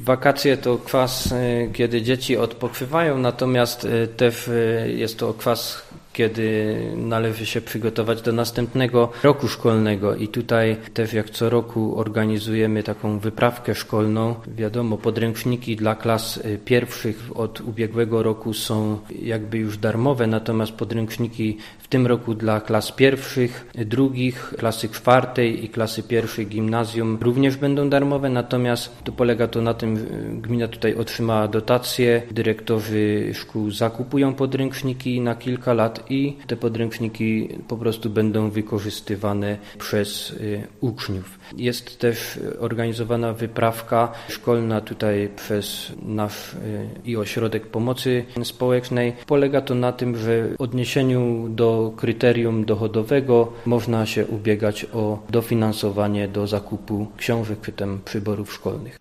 Wakacje to kwas, kiedy dzieci odpoczywają, natomiast też jest to kwas, kiedy należy się przygotować do następnego roku szkolnego i tutaj też jak co roku organizujemy taką wyprawkę szkolną. Wiadomo, podręczniki dla klas pierwszych od ubiegłego roku są jakby już darmowe, natomiast podręczniki w tym roku dla klas pierwszych, drugich, klasy czwartej i klasy pierwszej gimnazjum również będą darmowe, natomiast to polega to na tym, gmina tutaj otrzymała dotację, dyrektorzy szkół zakupują podręczniki na kilka lat i te podręczniki po prostu będą wykorzystywane przez uczniów. Jest też organizowana wyprawka szkolna tutaj przez nasz i Ośrodek Pomocy Społecznej. Polega to na tym, że w odniesieniu do kryterium dochodowego można się ubiegać o dofinansowanie do zakupu książek czy tam przyborów szkolnych.